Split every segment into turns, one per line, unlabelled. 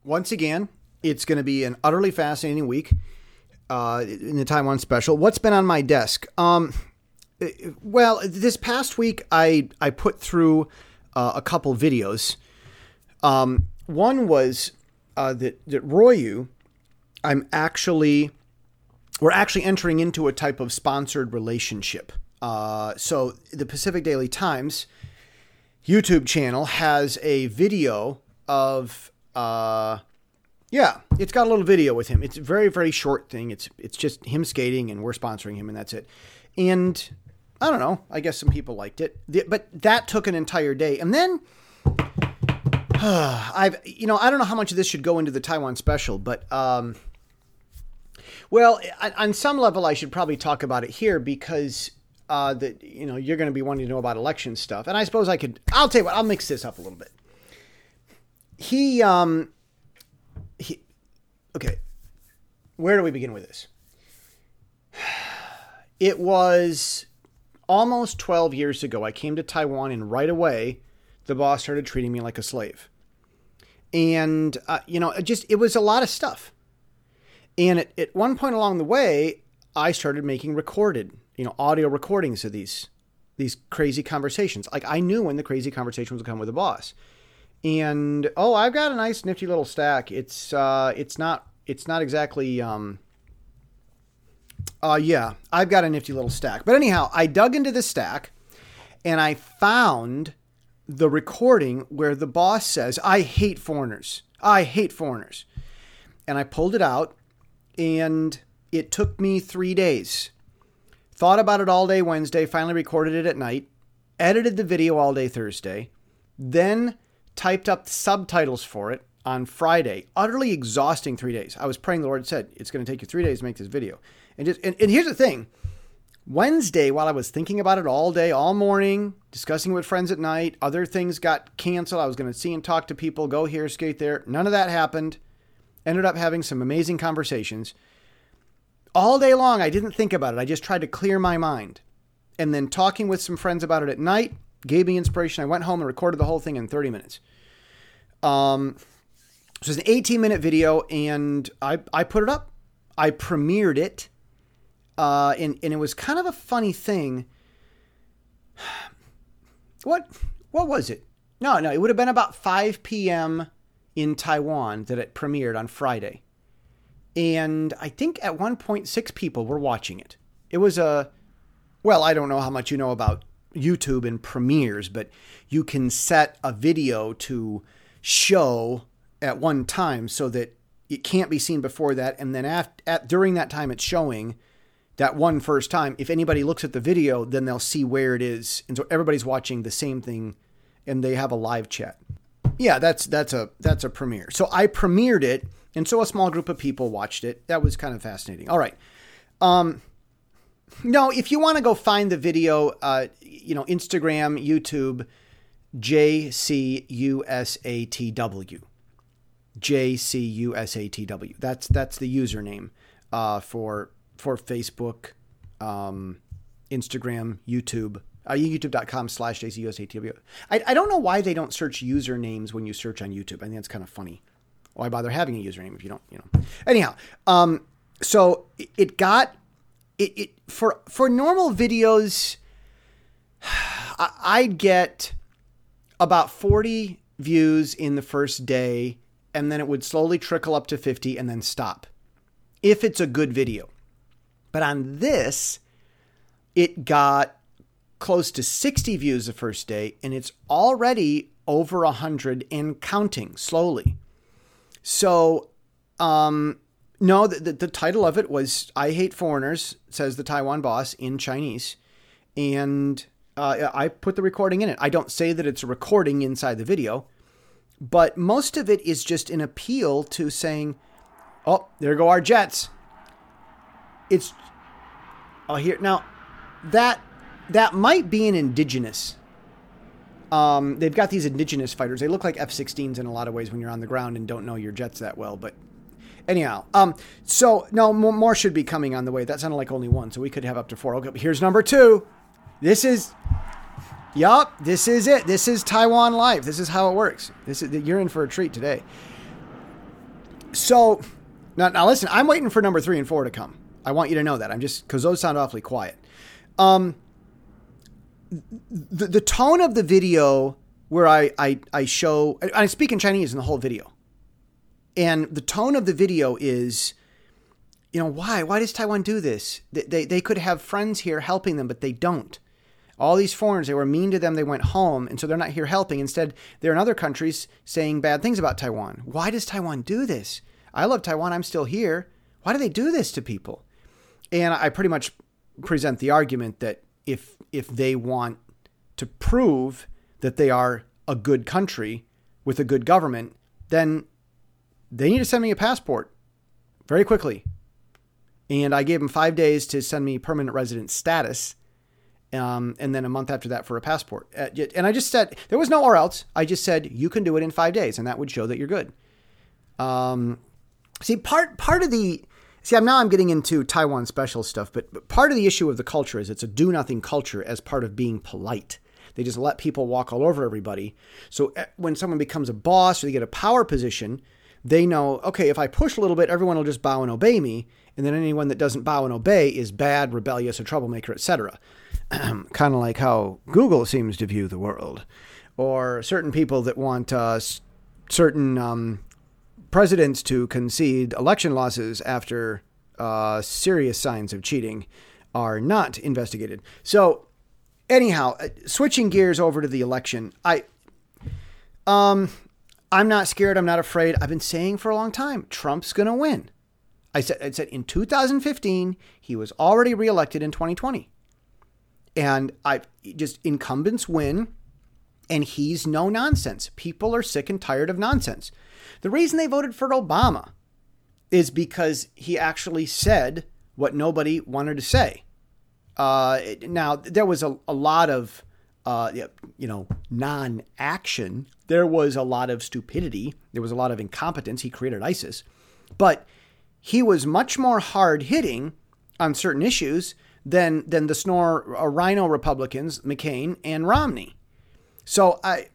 once again, it's going to be an utterly fascinating week in the Taiwan special. What's been on my desk? Well, this past week, I put through a couple videos. One was that Royu, we're actually entering into a type of sponsored relationship. So the Pacific Daily Times YouTube channel has a video of, it's got a little video with him. It's a very, very short thing. It's just him skating and we're sponsoring him and that's it. And I don't know, I guess some people liked it, but that took an entire day. And then I don't know how much of this should go into the Taiwan special, but, well, on some level, I should probably talk about it here because you're going to be wanting to know about election stuff. And I suppose I'll tell you what, I'll mix this up a little bit. Okay, where do we begin with this? It was almost 12 years ago. I came to Taiwan and right away, the boss started treating me like a slave. And, it was a lot of stuff. And at one point along the way, I started making recorded, audio recordings of these crazy conversations. Like I knew when the crazy conversations would come with the boss. And, I've got a nice nifty little stack. It's not exactly, I've got a nifty little stack. But anyhow, I dug into the stack and I found the recording where the boss says, I hate foreigners. I hate foreigners. And I pulled it out and it took me 3 days. Thought about it all day Wednesday, finally recorded it at night, edited the video all day Thursday, then typed up subtitles for it on Friday. Utterly exhausting 3 days. I was praying the Lord said, it's going to take you 3 days to make this video. And here's the thing. Wednesday, while I was thinking about it all day, all morning, discussing with friends at night, other things got canceled. I was going to see and talk to people, go here, skate there. None of that happened. Ended up having some amazing conversations. All day long, I didn't think about it. I just tried to clear my mind. And then talking with some friends about it at night gave me inspiration. I went home and recorded the whole thing in 30 minutes. So it was an 18-minute video, and I put it up. I premiered it. And it was kind of a funny thing. What was it? No, it would have been about 5 p.m. in Taiwan that it premiered on Friday. And I think at one point, 6 people were watching it. It was I don't know how much you know about YouTube and premieres, but you can set a video to show at one time so that it can't be seen before that. And then during that time it's showing that one first time, if anybody looks at the video, then they'll see where it is. And so everybody's watching the same thing and they have a live chat. Yeah, that's a premiere. So I premiered it. And so a small group of people watched it. That was kind of fascinating. All right. No, if you want to go find the video, Instagram, YouTube, JCUSATW. JCUSATW. That's the username for Facebook, Instagram, YouTube. YouTube.com/JCUSATW. I don't know why they don't search usernames when you search on YouTube. I think that's kind of funny. Why bother having a username if you don't, Anyhow, so it got it for normal videos. I'd get about 40 views in the first day, and then it would slowly trickle up to 50 and then stop if it's a good video. But on this, it got close to 60 views the first day, and it's already over 100 and counting slowly. So, no, the title of it was I Hate Foreigners, says the Taiwan boss in Chinese. And I put the recording in it. I don't say that it's a recording inside the video, but most of it is just an appeal to saying, oh, there go our jets. Here. Now, that might be an indigenous. They've got these indigenous fighters. They look like F-16s in a lot of ways when you're on the ground and don't know your jets that well. But anyhow, so no, more should be coming on the way. That sounded like only one, so we could have up to 4. Okay, here's number 2. This is it. This is Taiwan Live. This is how it works. You're in for a treat today. So now listen, I'm waiting for number 3 and 4 to come. I want you to know that. I'm just, because those sound awfully quiet. The tone of the video where I show, I speak in Chinese in the whole video. And the tone of the video is, why does Taiwan do this? They could have friends here helping them, but they don't. All these foreigners, they were mean to them. They went home. And so they're not here helping. Instead, they're in other countries saying bad things about Taiwan. Why does Taiwan do this? I love Taiwan. I'm still here. Why do they do this to people? And I pretty much present the argument that if they want to prove that they are a good country with a good government, then they need to send me a passport very quickly. And I gave them 5 days to send me permanent resident status. And then a month after that for a passport. And I just said, there was no or else. I just said, you can do it in 5 days. And that would show that you're good. See, I'm getting into Taiwan special stuff, but part of the issue of the culture is it's a do-nothing culture as part of being polite. They just let people walk all over everybody. So when someone becomes a boss or they get a power position, they know, okay, if I push a little bit, everyone will just bow and obey me. And then anyone that doesn't bow and obey is bad, rebellious, a troublemaker, etc. Kind of like how Google seems to view the world. Or certain people that want certain presidents to concede election losses after serious signs of cheating are not investigated. So anyhow, switching gears over to the election, I'm not scared. I'm not afraid. I've been saying for a long time, Trump's going to win. I said in 2015, he was already reelected in 2020. And incumbents win, and he's no nonsense. People are sick and tired of nonsense. The reason they voted for Obama is because he actually said what nobody wanted to say. Now, there was a lot of, non-action. There was a lot of stupidity. There was a lot of incompetence. He created ISIS. But he was much more hard-hitting on certain issues than the rhino Republicans, McCain and Romney. So I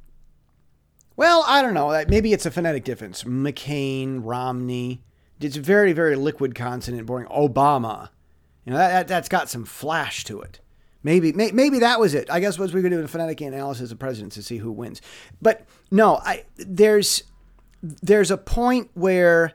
don't know. Maybe it's a phonetic difference. McCain, Romney. It's very, very liquid consonant, boring. Obama. That's got some flash to it. Maybe that was it. I guess we could do a phonetic analysis of presidents to see who wins. But no, there's a point where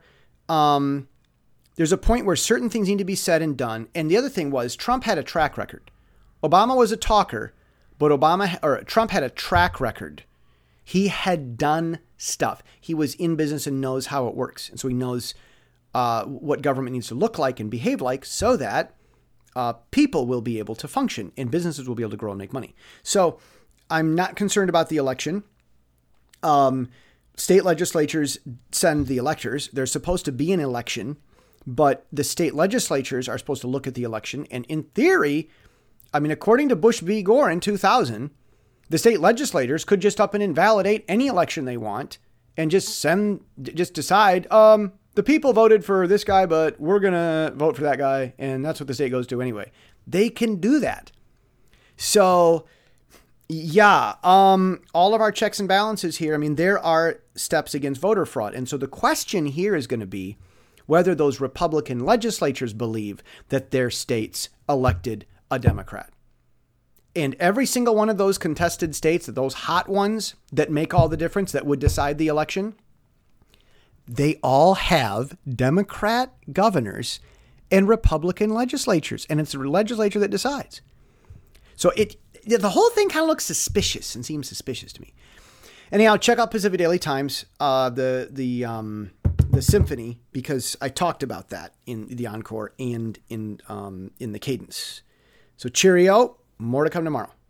certain things need to be said and done. And the other thing was Trump had a track record. Obama was a talker, but Trump had a track record. He had done stuff. He was in business and knows how it works. And so he knows what government needs to look like and behave like so that people will be able to function and businesses will be able to grow and make money. So I'm not concerned about the election. State legislatures send the electors. There's supposed to be an election, but the state legislatures are supposed to look at the election. And in theory, according to Bush v. Gore in 2000, the state legislators could just up and invalidate any election they want and just decide, the people voted for this guy, but we're going to vote for that guy. And that's what the state goes to anyway. They can do that. So yeah, all of our checks and balances here. There are steps against voter fraud. And so the question here is going to be whether those Republican legislatures believe that their states elected a Democrat. And every single one of those contested states, those hot ones that make all the difference, that would decide the election, they all have Democrat governors and Republican legislatures. And it's the legislature that decides. So the whole thing kind of looks suspicious and seems suspicious to me. Anyhow, check out Pacific Daily Times, the symphony, because I talked about that in the encore and in the cadence. So cheerio. More to come tomorrow.